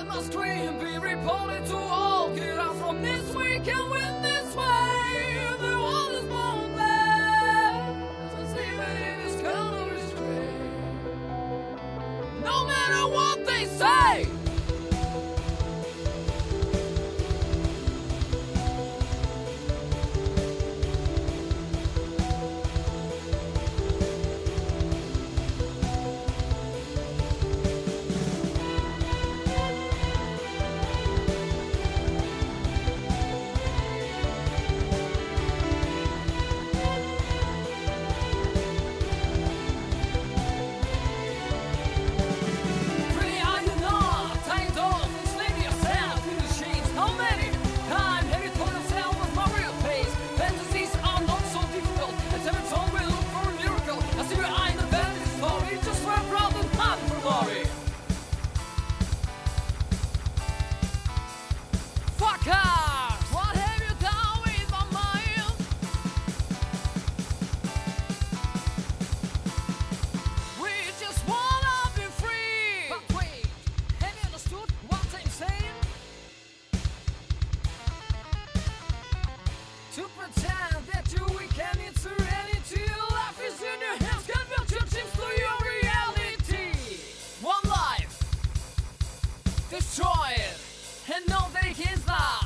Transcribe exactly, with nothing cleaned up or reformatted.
must scream, be reported to all. Get out from this, we can win this way. The world is boundless, even in this kind of restraint. No matter what they say. What have you done with my mind? We just wanna be free. But wait, have you understood what I'm saying? To pretend that you weekend in serenity, life is in your hands, convert your dreams to your reality. One life, destroy it, and know that it is not.